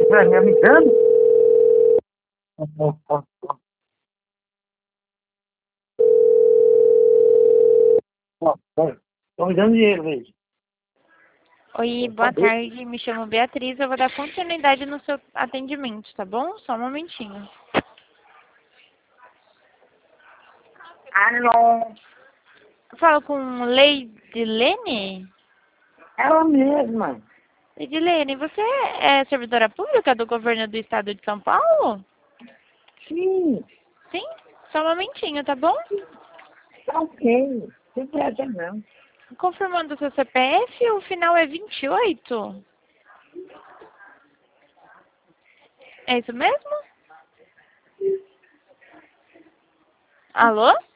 Vai me dando? Estão me dando dinheiro, veja. Oi, boa tarde. Me chamo Beatriz. Eu vou dar continuidade no seu atendimento, tá bom? Só um momentinho. Alô? Falo com Leidilene? Ela mesma. Leidilene, você é servidora pública do governo do estado de São Paulo? Sim, Sim? Só um momentinho, tá bom? tá ok. Sem pressa não. Confirmando o seu CPF, o final é 28? É isso mesmo? Alô?